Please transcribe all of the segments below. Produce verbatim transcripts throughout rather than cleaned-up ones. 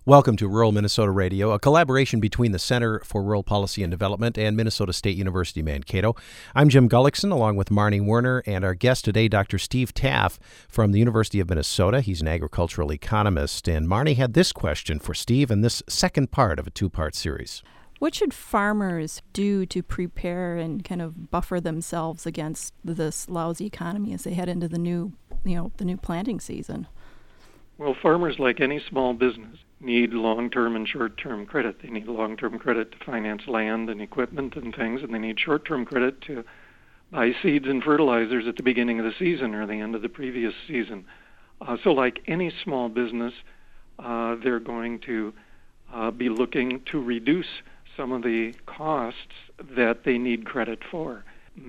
Welcome to Rural Minnesota Radio, a collaboration between the Center for Rural Policy and Development and Minnesota State University Mankato. I'm Jim Gullickson, along with Marnie Werner, and our guest today, Doctor Steve Taff from the University of Minnesota. He's an agricultural economist, and Marnie had this question for Steve in this second part of a two-part series. What should farmers do to prepare and kind of buffer themselves against this lousy economy as they head into the new, you know, the new planting season? Well, farmers, like any small business, need long-term and short-term credit. They need long-term credit to finance land and equipment and things, and they need short-term credit to buy seeds and fertilizers at the beginning of the season or the end of the previous season. Uh, so like any small business, uh, they're going to uh, be looking to reduce some of the costs that they need credit for.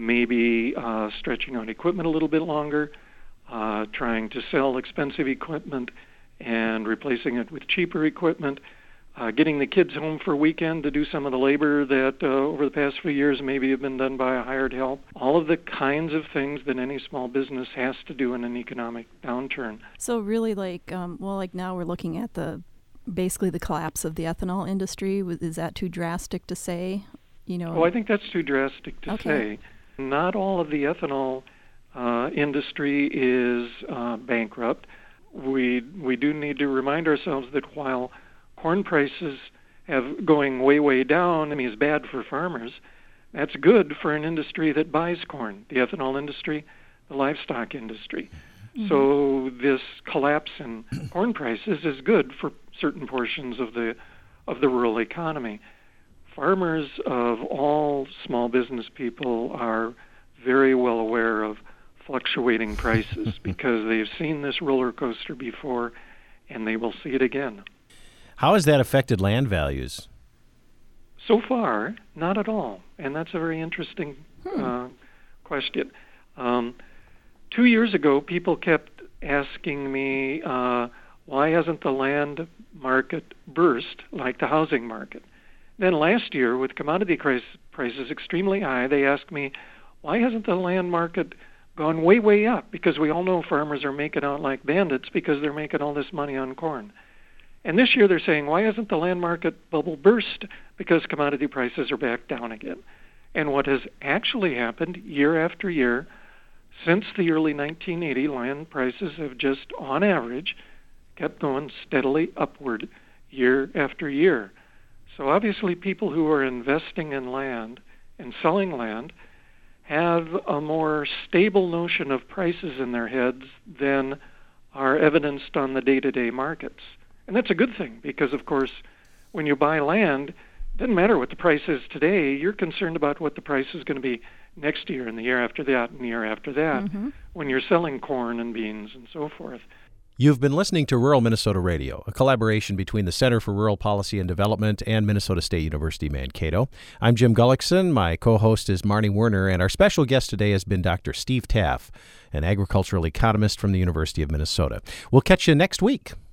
Maybe uh, stretching out equipment a little bit longer, uh, trying to sell expensive equipment and replacing it with cheaper equipment, uh, getting the kids home for a weekend to do some of the labor that uh, over the past few years maybe have been done by a hired help. All of the kinds of things that any small business has to do in an economic downturn. So really like, um, well, like now we're looking at the basically the collapse of the ethanol industry. Is that too drastic to say? You know. Oh, I think that's too drastic to okay. say. Not all of the ethanol uh, industry is uh, bankrupt. We we do need to remind ourselves that while corn prices have going way, way down, I mean, is bad for farmers, that's good for an industry that buys corn, the ethanol industry, the livestock industry. Mm-hmm. So this collapse in corn prices is good for certain portions of the of the rural economy. Farmers of all small business people are very well aware of fluctuating prices because they've seen this roller coaster before and they will see it again. How has that affected land values? So far, not at all. And that's a very interesting hmm. uh, question. Um, two years ago, people kept asking me, uh, why hasn't the land market burst like the housing market? Then last year, with commodity price, prices extremely high, they asked me, why hasn't the land market gone way, way up? Because we all know farmers are making out like bandits because they're making all this money on corn. And this year they're saying, why hasn't the land market bubble burst? Because commodity prices are back down again. And what has actually happened year after year, since the early nineteen eighties, land prices have just, on average, kept going steadily upward year after year. So obviously people who are investing in land and selling land have a more stable notion of prices in their heads than are evidenced on the day-to-day markets. And that's a good thing because, of course, when you buy land, it doesn't matter what the price is today. You're concerned about what the price is going to be next year and the year after that and the year after that mm-hmm. when you're selling corn and beans and so forth. You've been listening to Rural Minnesota Radio, a collaboration between the Center for Rural Policy and Development and Minnesota State University Mankato. I'm Jim Gullickson. My co-host is Marnie Werner, and our special guest today has been Doctor Steve Taff, an agricultural economist from the University of Minnesota. We'll catch you next week.